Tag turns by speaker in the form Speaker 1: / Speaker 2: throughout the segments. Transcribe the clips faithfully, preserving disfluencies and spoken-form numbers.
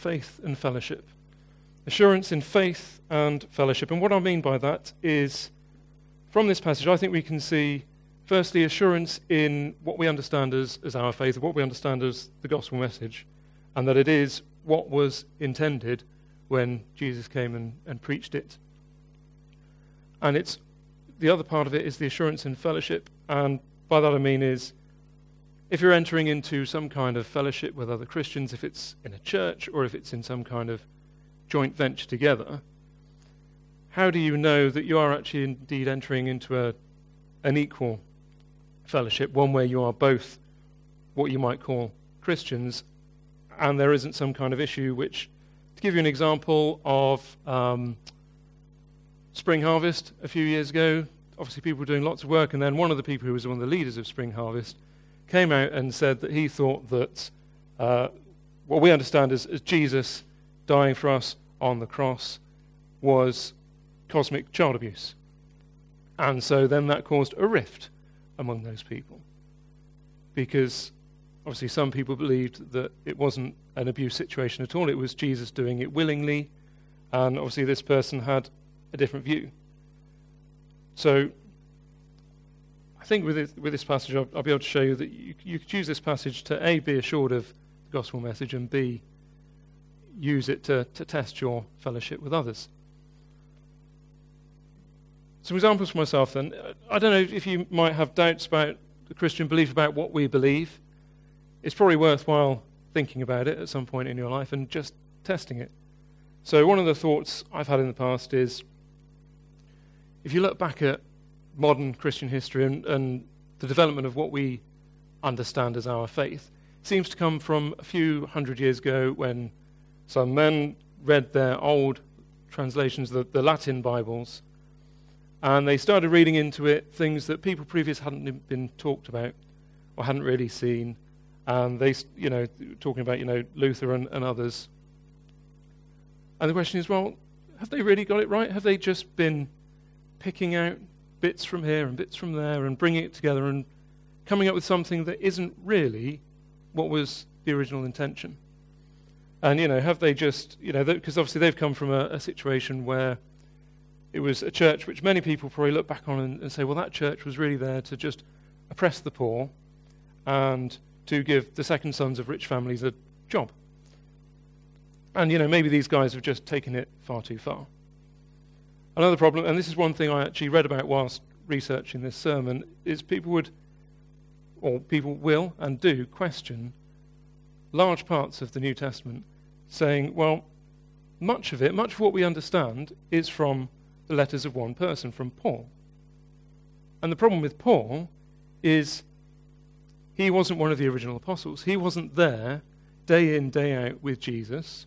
Speaker 1: faith and fellowship. Assurance in faith and fellowship. And what I mean by that is, from this passage, I think we can see, firstly, assurance in what we understand as, as our faith, what we understand as the gospel message, and that it is what was intended when Jesus came and, and preached it. And it's the other part of it is the assurance in fellowship, and by that I mean is, if you're entering into some kind of fellowship with other Christians, if it's in a church or if it's in some kind of joint venture together, how do you know that you are actually indeed entering into a an equal fellowship, one where you are both what you might call Christians, and there isn't some kind of issue which, to give you an example of um, Spring Harvest a few years ago, obviously people were doing lots of work, and then one of the people who was one of the leaders of Spring Harvest came out and said that he thought that uh, what we understand as, as Jesus dying for us on the cross was cosmic child abuse. And so then that caused a rift among those people, because obviously some people believed that it wasn't an abuse situation at all, it was Jesus doing it willingly, and obviously this person had a different view. So I think with this, with this passage I'll, I'll be able to show you that you, you could use this passage to A, be assured of the gospel message, and B, use it to, to test your fellowship with others. Some examples for myself then. I don't know if you might have doubts about the Christian belief, about what we believe. It's probably worthwhile thinking about it at some point in your life and just testing it. So one of the thoughts I've had in the past is, if you look back at modern Christian history and, and the development of what we understand as our faith, it seems to come from a few hundred years ago when some men read their old translations, the, the Latin Bibles, and they started reading into it things that people previous hadn't been talked about or hadn't really seen. And they, you know, talking about, you know, Luther and, and others. And the question is, well, have they really got it right? Have they just been picking out bits from here and bits from there and bringing it together and coming up with something that isn't really what was the original intention? And, you know, have they just, you know, because obviously they've come from a, a situation where it was a church which many people probably look back on and, and say, well, that church was really there to just oppress the poor and to give the second sons of rich families a job. And, you know, maybe these guys have just taken it far too far. Another problem, and this is one thing I actually read about whilst researching this sermon, is people would, or people will and do, question large parts of the New Testament, saying, well, much of it, much of what we understand is from the letters of one person, from Paul. And the problem with Paul is he wasn't one of the original apostles. He wasn't there day in, day out with Jesus.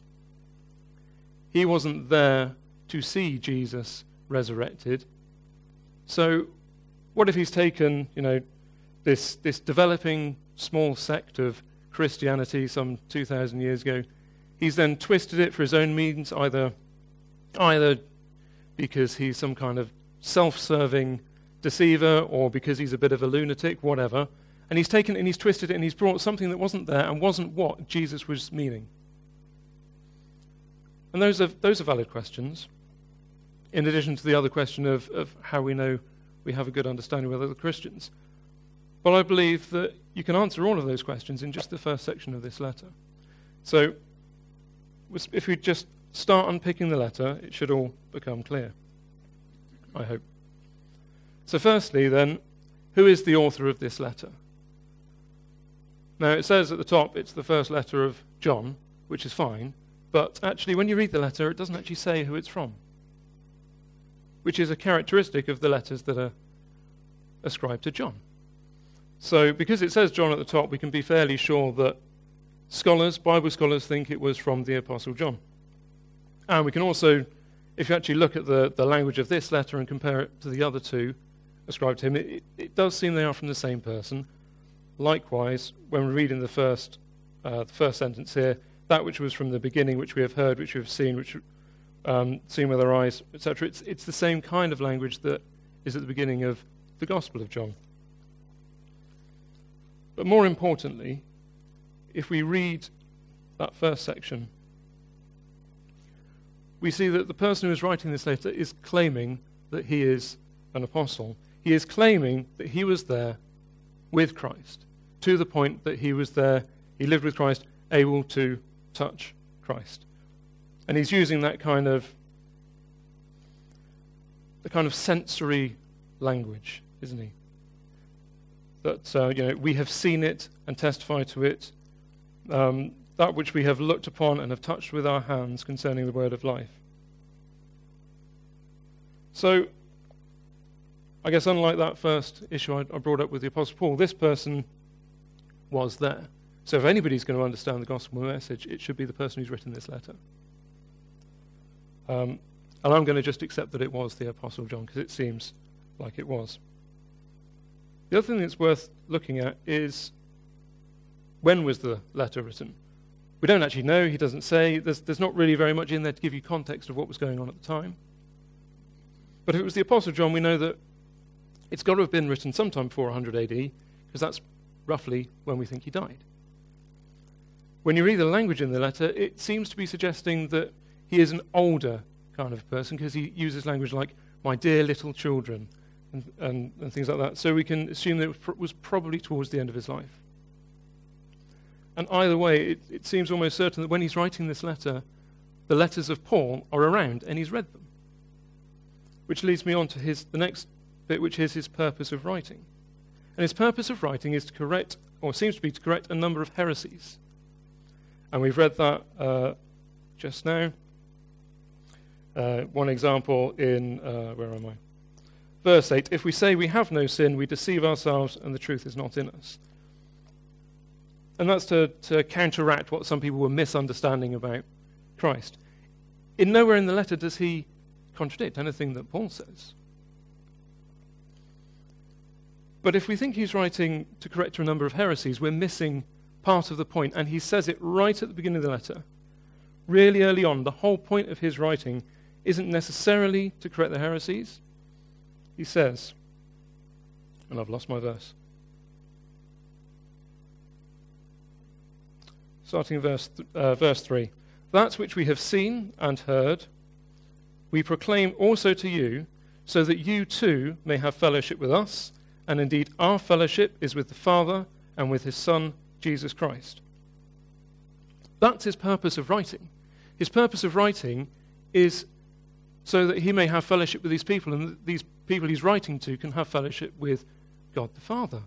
Speaker 1: He wasn't there to see Jesus resurrected. So what if he's taken, you know, this this developing small sect of Christianity some two thousand years ago, he's then twisted it for his own means, either either because he's some kind of self-serving deceiver or because he's a bit of a lunatic, whatever, and he's taken it and he's twisted it and he's brought something that wasn't there and wasn't what Jesus was meaning. And those are those are valid questions, in addition to the other question of, of how we know we have a good understanding with other Christians. But I believe that you can answer all of those questions in just the first section of this letter. So if we just start unpicking the letter, it should all become clear, I hope. So firstly, then, who is the author of this letter? Now, it says at the top it's the first letter of John, which is fine, but actually when you read the letter, it doesn't actually say who it's from, which is a characteristic of the letters that are ascribed to John. So because it says John at the top, we can be fairly sure that scholars, Bible scholars, think it was from the Apostle John. And we can also, if you actually look at the, the language of this letter and compare it to the other two ascribed to him, it, it does seem they are from the same person. Likewise, when we're reading the first, uh, the first sentence here, that which was from the beginning, which we have heard, which we have seen, which um, seen with our eyes, et cetera, it's, it's the same kind of language that is at the beginning of the Gospel of John. But more importantly, if we read that first section we see that the person who is writing this letter is claiming that he is an apostle. He is claiming that he was there with Christ, to the point that he was there, he lived with Christ, able to touch Christ. And he's using that kind of, the kind of sensory language, isn't he? That, uh, you know, we have seen it and testify to it, um, that which we have looked upon and have touched with our hands concerning the word of life. So, I guess unlike that first issue I, I brought up with the Apostle Paul, this person was there. So if anybody's going to understand the gospel message, it should be the person who's written this letter. Um, and I'm going to just accept that it was the Apostle John, because it seems like it was. The other thing that's worth looking at is, when was the letter written? We don't actually know. He doesn't say. There's, there's not really very much in there to give you context of what was going on at the time. But if it was the Apostle John, we know that it's got to have been written sometime before one hundred A D, because that's roughly when we think he died. When you read the language in the letter, it seems to be suggesting that he is an older kind of person, because he uses language like, my dear little children, and, and, and things like that. So we can assume that it was probably towards the end of his life. And either way, it, it seems almost certain that when he's writing this letter, the letters of Paul are around, and he's read them. Which leads me on to his the next bit, which is his purpose of writing. And his purpose of writing is to correct, or seems to be to correct, a number of heresies. And we've read that uh, just now. Uh, one example in, uh, where am I? Verse eight, if we say we have no sin, we deceive ourselves and the truth is not in us. And that's to, to counteract what some people were misunderstanding about Christ. In nowhere in the letter does he contradict anything that Paul says. But if we think he's writing to correct a number of heresies, we're missing part of the point, and he says it right at the beginning of the letter. Really early on, the whole point of his writing isn't necessarily to correct the heresies. He says, and I've lost my verse. Starting verse, th- uh, verse three. That which we have seen and heard, we proclaim also to you, so that you too may have fellowship with us, and indeed our fellowship is with the Father and with his Son, Jesus Christ. That's his purpose of writing. His purpose of writing is so that he may have fellowship with these people, and that these people he's writing to can have fellowship with God the Father.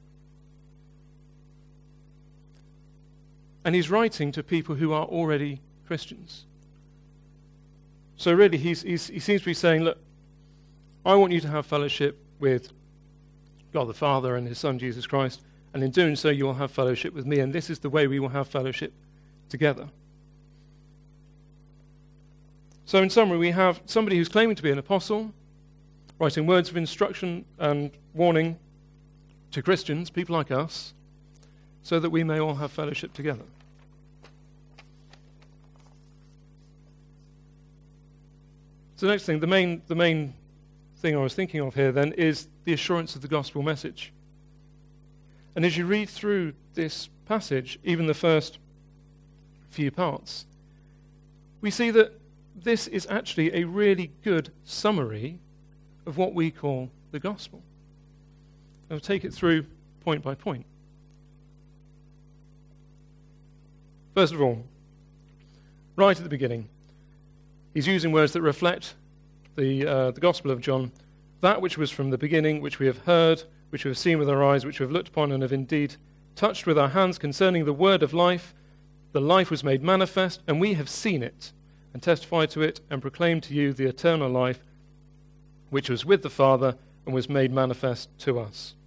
Speaker 1: And he's writing to people who are already Christians. So really, he's, he's, he seems to be saying, look, I want you to have fellowship with God the Father and his Son, Jesus Christ, and in doing so, you will have fellowship with me, and this is the way we will have fellowship together. So in summary, we have somebody who's claiming to be an apostle, writing words of instruction and warning to Christians, people like us, so that we may all have fellowship together. So the next thing, the main, the main thing I was thinking of here then is the assurance of the gospel message. And as you read through this passage, even the first few parts, we see that this is actually a really good summary of what we call the gospel. I'll take it through point by point. First of all, right at the beginning, he's using words that reflect the, uh, the Gospel of John, that which was from the beginning, which we have heard, which we have seen with our eyes, which we have looked upon and have indeed touched with our hands concerning the word of life. The life was made manifest, and we have seen it, and testified to it, and proclaimed to you the eternal life, which was with the Father, and was made manifest to us.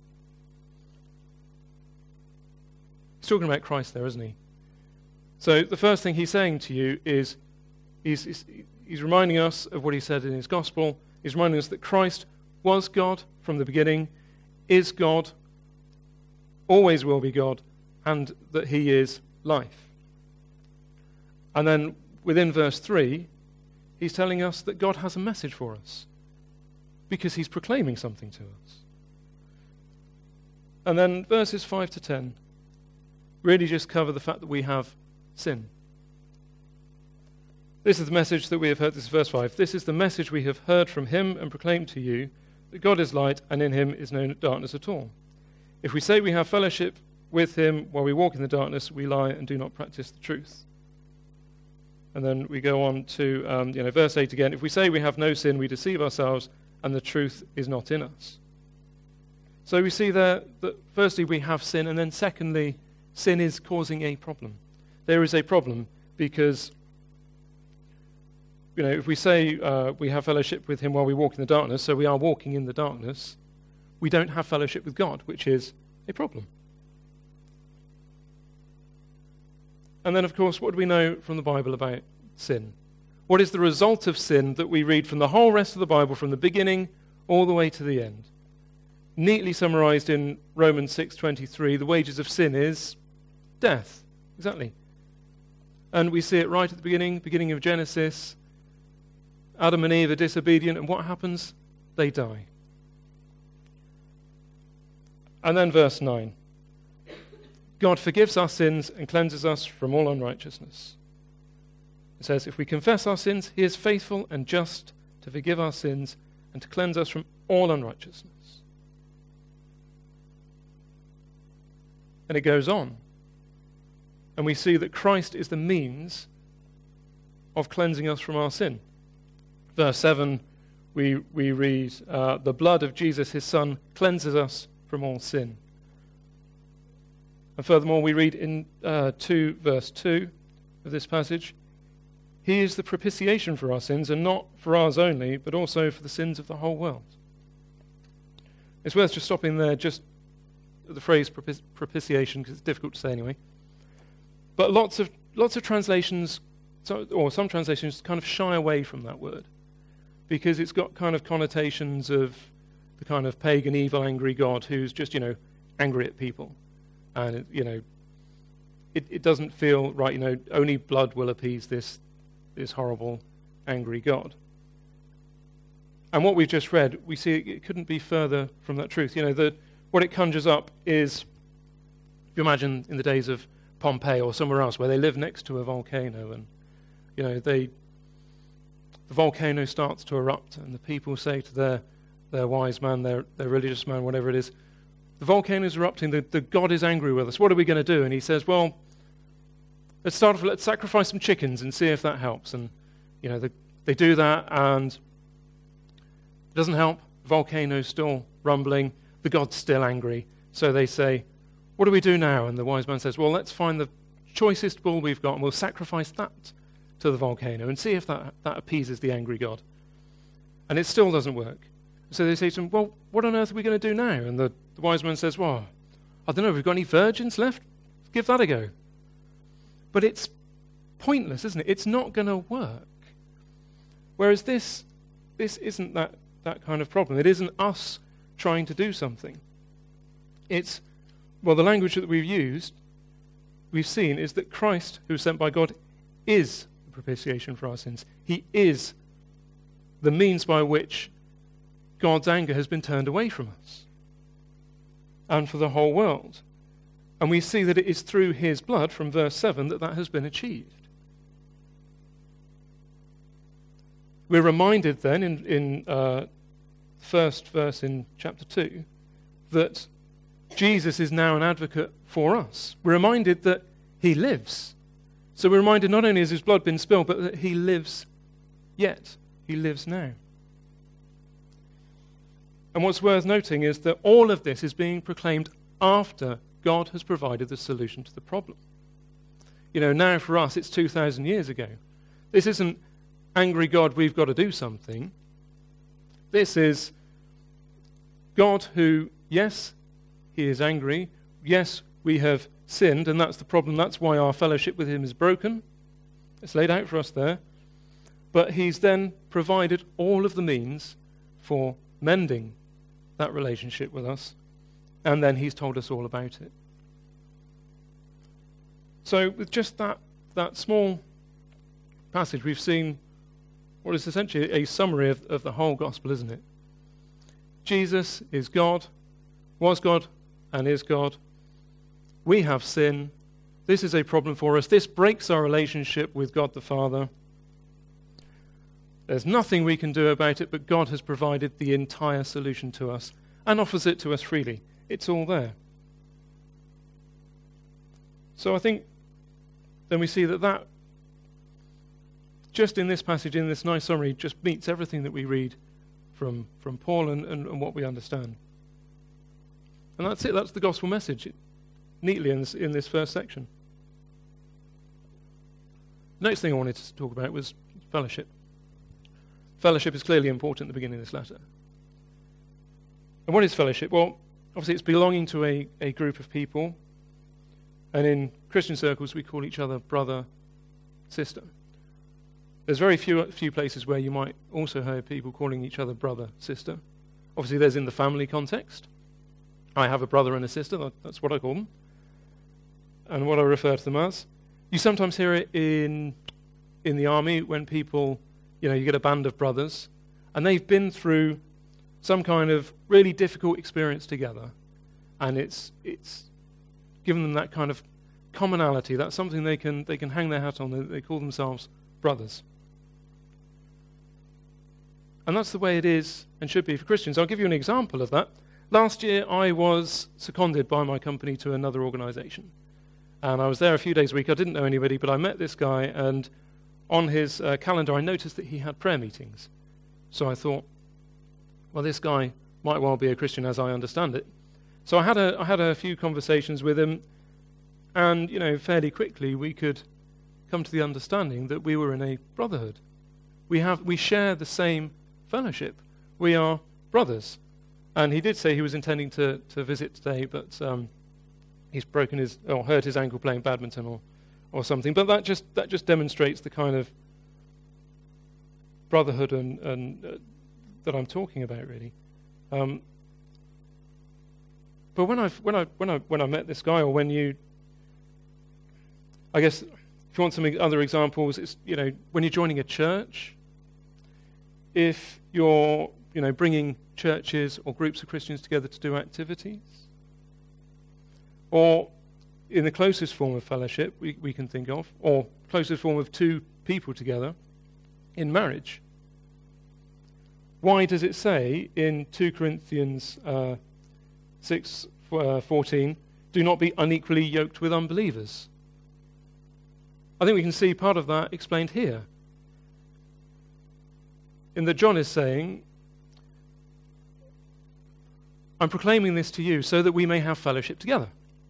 Speaker 1: He's talking about Christ there, isn't he? So the first thing he's saying to you is, he's, he's, he's reminding us of what he said in his gospel. He's reminding us that Christ was God from the beginning, is God, always will be God, and that he is life. And then within verse three, he's telling us that God has a message for us, because he's proclaiming something to us. And then verses five to ten really just cover the fact that we have sin. This is the message that we have heard. This is verse five. This is the message we have heard from him and proclaimed to you, that God is light and in him is no darkness at all. If we say we have fellowship with him while we walk in the darkness, we lie and do not practice the truth. And then we go on to um, you know, verse eight again. If we say we have no sin, we deceive ourselves and the truth is not in us. So we see there that firstly we have sin, and then secondly, sin is causing a problem. There is a problem because, you know, if we say uh, we have fellowship with him while we walk in the darkness, so we are walking in the darkness, we don't have fellowship with God, which is a problem. And then, of course, what do we know from the Bible about sin? What is the result of sin that we read from the whole rest of the Bible, from the beginning all the way to the end? Neatly summarized in Romans six twenty-three, the wages of sin is death. Exactly. And we see it right at the beginning, beginning of Genesis. Adam and Eve are disobedient, and what happens? They die. And then verse nine. God forgives our sins and cleanses us from all unrighteousness. It says, if we confess our sins, he is faithful and just to forgive our sins and to cleanse us from all unrighteousness. And it goes on. And we see that Christ is the means of cleansing us from our sin. Verse seven, we, we read, uh, the blood of Jesus, his son, cleanses us from all sin. And furthermore, we read in uh, two, verse two of this passage, he is the propitiation for our sins, and not for ours only, but also for the sins of the whole world. It's worth just stopping there, just at the phrase propici- propitiation, because it's difficult to say anyway. But lots of lots of translations, or some translations, kind of shy away from that word, because it's got kind of connotations of the kind of pagan, evil, angry God who's just, you know, angry at people. And, you know, it, it doesn't feel right, you know, only blood will appease this, this horrible, angry God. And what we've just read, we see it, it couldn't be further from that truth. You know, the, what it conjures up is, if you imagine in the days of Pompeii or somewhere else where they live next to a volcano and, you know, they, the volcano starts to erupt and the people say to their, their wise man, their, their religious man, whatever it is, the volcano is erupting, the, the God is angry with us, what are we going to do? And he says, well, let's start off, let's sacrifice some chickens and see if that helps. And, you know, the, they do that and it doesn't help. The volcano's still rumbling. The God's still angry. So they say, what do we do now? And the wise man says, well, let's find the choicest bull we've got and we'll sacrifice that to the volcano and see if that, that appeases the angry God. And it still doesn't work. So they say to him, well, what on earth are we going to do now? And the, the wise man says, well, I don't know, have we got any virgins left? Give that a go. But it's pointless, isn't it? It's not going to work. Whereas this, this isn't that, that kind of problem. It isn't us trying to do something. It's, well, the language that we've used, we've seen, is that Christ, who was sent by God, is the propitiation for our sins. He is the means by which God's anger has been turned away from us and for the whole world. And we see that it is through his blood, from verse seven, that that has been achieved. We're reminded then in, in uh, first verse in chapter two that Jesus is now an advocate for us. We're reminded that he lives. So we're reminded not only has his blood been spilled, but that he lives yet. He lives now. And what's worth noting is that all of this is being proclaimed after God has provided the solution to the problem. You know, now for us, it's two thousand years ago. This isn't angry God, we've got to do something. This is God who, yes, he is angry. Yes, we have sinned, and that's the problem. That's why our fellowship with him is broken. It's laid out for us there. But he's then provided all of the means for mending that relationship with us, and then he's told us all about it. So with just that, that small passage, we've seen what is essentially a summary of, of the whole gospel, isn't it? Jesus is God, was God, and is God. We have sin. This is a problem for us. This breaks our relationship with God the Father. There's nothing we can do about it, but God has provided the entire solution to us and offers it to us freely. It's all there. So I think then we see that that, just in this passage, in this nice summary, just meets everything that we read from, from Paul and, and, and what we understand. And that's it. That's the gospel message, neatly in this, in this first section. The next thing I wanted to talk about was fellowship. Fellowship is clearly important at the beginning of this letter. And what is fellowship? Well, obviously it's belonging to a, a group of people. And in Christian circles, we call each other brother, sister. There's very few few places where you might also hear people calling each other brother, sister. Obviously there's in the family context. I have a brother and a sister, that's what I call them. And what I refer to them as. You sometimes hear it in in the army when people, you know, you get a band of brothers, and they've been through some kind of really difficult experience together, and it's it's given them that kind of commonality. That's something they can they can hang their hat on. They, they call themselves brothers. And that's the way it is and should be for Christians. I'll give you an example of that. Last year I was seconded by my company to another organization. And I was there a few days a week. I didn't know anybody, but I met this guy, and on his uh, calendar I noticed that he had prayer meetings. So I thought, well, this guy might well be a Christian as I understand it. So I had a I had a few conversations with him, and, you know, fairly quickly we could come to the understanding that we were in a brotherhood. We have we share the same fellowship. We are brothers. And he did say he was intending to, to visit today, but um, he's broken his or hurt his ankle playing badminton or, or something. But that just that just demonstrates the kind of brotherhood and, and uh, that I'm talking about, really. Um, but when I when I when I when I met this guy, or when you, I guess, if you want some other examples, it's, you know, when you're joining a church, if you're, you know, bringing churches or groups of Christians together to do activities, or in the closest form of fellowship we, we can think of, or closest form of two people together in marriage. Why does it say in two Corinthians uh, six fourteen, do not be unequally yoked with unbelievers? I think we can see part of that explained here. In that John is saying, I'm proclaiming this to you so that we may have fellowship together.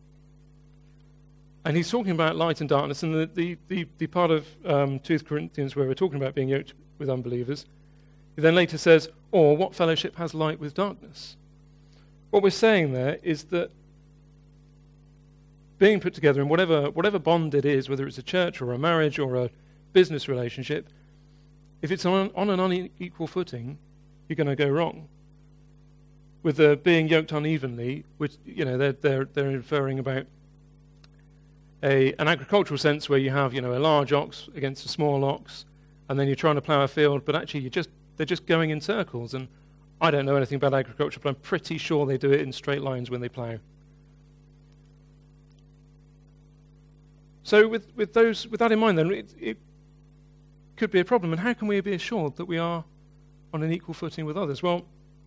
Speaker 1: And he's talking about light and darkness, and the, the, the, the part of um, two Corinthians where we're talking about being yoked with unbelievers, he then later says, or what fellowship has light with darkness? What we're saying there is that being put together in whatever whatever bond it is, whether it's a church or a marriage or a business relationship, if it's on, on an unequal footing, you're going to go wrong. With the being yoked unevenly, which, you know, they're they're they're inferring about a an agricultural sense where you have, you know, a large ox against a small ox, and then you're trying to plough a field, but actually you just they're just going in circles. And I don't know anything about agriculture, but I'm pretty sure they do it in straight lines when they plough. So with, with those with that in mind, then it, it could be a problem. And how can we be assured that we are on an equal footing with others? Well,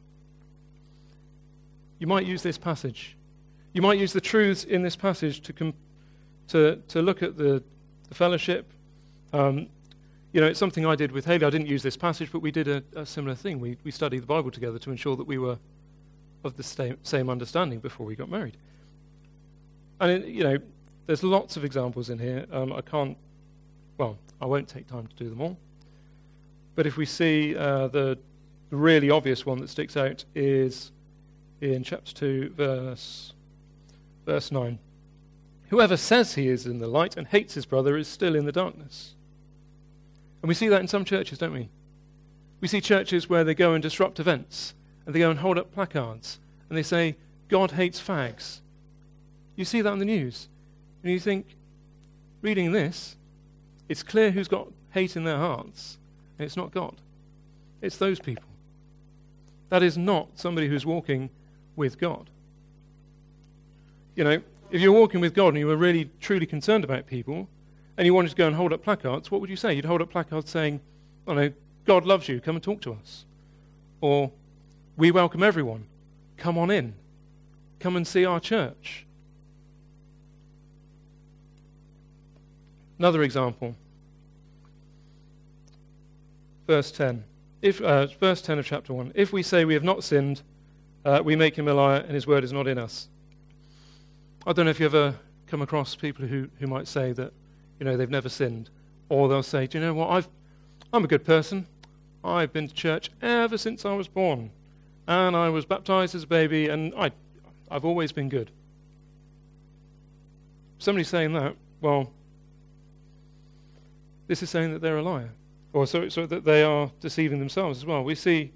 Speaker 1: you might use this passage. You might use the truths in this passage to com- to to look at the, the fellowship. Um, you know, it's something I did with Haley. I didn't use this passage, but we did a, a similar thing. We we studied the Bible together to ensure that we were of the same, same understanding before we got married. And it, you know, there's lots of examples in here. Um, I can't, well, I won't take time to do them all. But if we see uh, the, the really obvious one that sticks out is in chapter two, verse verse nine. Whoever says he is in the light and hates his brother is still in the darkness. And we see that in some churches, don't we? We see churches where they go and disrupt events, and they go and hold up placards, and they say, God hates fags. You see that on the news. And you think, reading this, it's clear who's got hate in their hearts, and it's not God. It's those people. That is not somebody who's walking with God. You know, if you're walking with God and you were really, truly concerned about people, and you wanted to go and hold up placards, what would you say? You'd hold up placards saying, oh no, God loves you, come and talk to us. Or, we welcome everyone, come on in, come and see our church. Another example, verse ten. If, uh, verse ten of chapter one. If we say we have not sinned, uh, we make him a liar and his word is not in us. I don't know if you ever come across people who, who might say that, you know, they've never sinned. Or they'll say, do you know what, I've, I'm a good person. I've been to church ever since I was born. And I was baptized as a baby, and I, I've always been good. Somebody saying that, well, this is saying that they're a liar. Or so, so that they are deceiving themselves as well. We see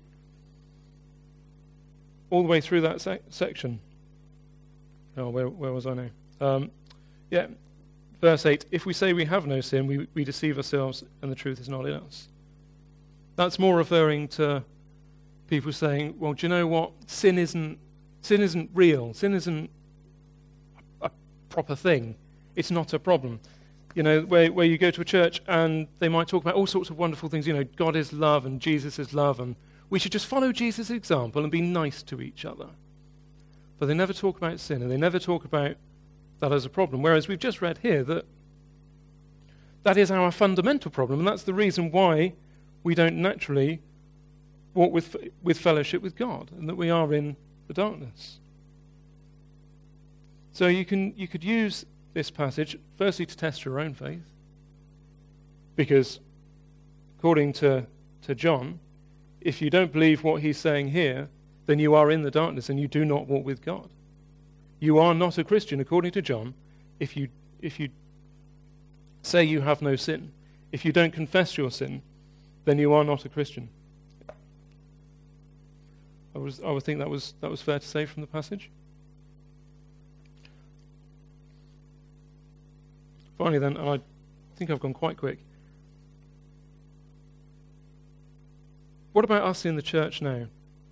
Speaker 1: all the way through that sec- section. Oh, where, where was I now? Um, yeah, verse eight. If we say we have no sin, we, we deceive ourselves and the truth is not in us. That's more referring to people saying, well, do you know what? Sin isn't, sin isn't real. Sin isn't a proper thing. It's not a problem. You know, where, where you go to a church and they might talk about all sorts of wonderful things. You know, God is love and Jesus is love, and we should just follow Jesus' example and be nice to each other. But they never talk about sin, and they never talk about that as a problem. Whereas we've just read here that that is our fundamental problem, and that's the reason why we don't naturally walk with with fellowship with God, and that we are in the darkness. So you can you could use this passage, firstly, to test your own faith, because according to, to John, if you don't believe what he's saying here, then you are in the darkness and you do not walk with God. You are not a Christian, according to John, if you if you say you have no sin. If you don't confess your sin, then you are not a Christian. I was I would think that was that was fair to say from the passage. Finally then, and I think I've gone quite quick. What about us in the church now?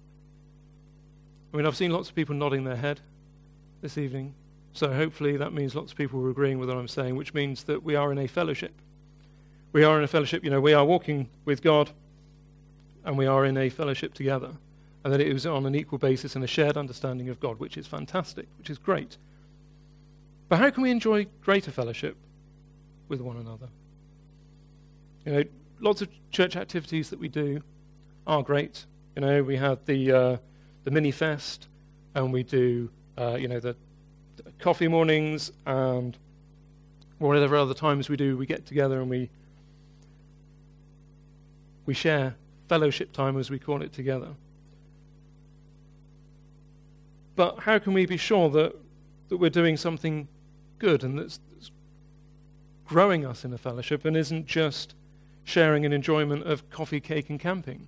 Speaker 1: I mean, I've seen lots of people nodding their head this evening, so hopefully that means lots of people are agreeing with what I'm saying, which means that we are in a fellowship. We are in a fellowship, you know, we are walking with God, and we are in a fellowship together, and that it is on an equal basis and a shared understanding of God, which is fantastic, which is great. But how can we enjoy greater fellowship with one another? You know, lots of church activities that we do are great. You know, we have the uh, the mini fest, and we do uh, you know the, the coffee mornings, and whatever other times we do, we get together and we we share fellowship time, as we call it, together. But how can we be sure that that we're doing something good and that's, that's growing us in a fellowship, and isn't just sharing an enjoyment of coffee, cake, and camping?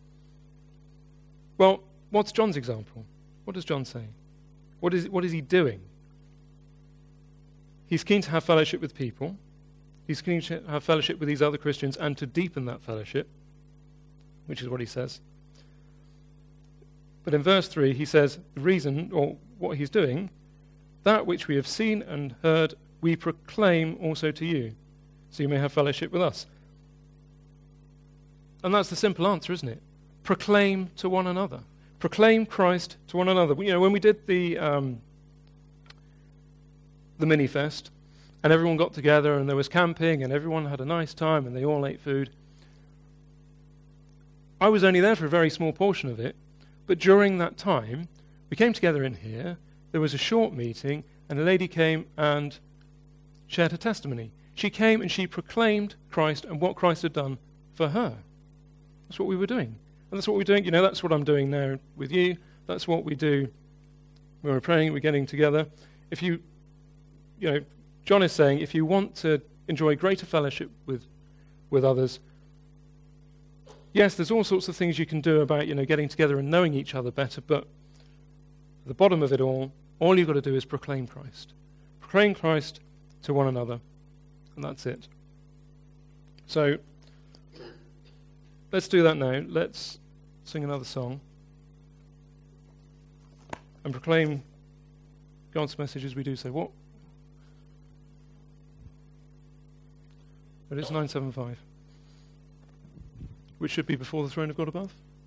Speaker 1: Well, what's John's example? What does John say? What is what is he doing? He's keen to have fellowship with people. He's keen to have fellowship with these other Christians and to deepen that fellowship, which is what he says. But in verse three, he says, the reason, or what he's doing, that which we have seen and heard, we proclaim also to you, so you may have fellowship with us. And that's the simple answer, isn't it? Proclaim to one another. Proclaim Christ to one another. You know, when we did the um, the mini fest, and everyone got together, and there was camping, and everyone had a nice time, and they all ate food, I was only there for a very small portion of it, but during that time, we came together in here, there was a short meeting, and a lady came and shared her testimony. She came and she proclaimed Christ and what Christ had done for her. That's what we were doing. And that's what we're doing. You know, that's what I'm doing now with you. That's what we do when we're praying, we're getting together. If you, you know, John is saying, if you want to enjoy greater fellowship with, with others, yes, there's all sorts of things you can do about, you know, getting together and knowing each other better, but at the bottom of it all, all you've got to do is proclaim Christ. Proclaim Christ to one another, and that's it. So, let's do that now. Let's sing another song and proclaim God's message as we do so. What? But it's nine seven five. which should be before the throne of God above?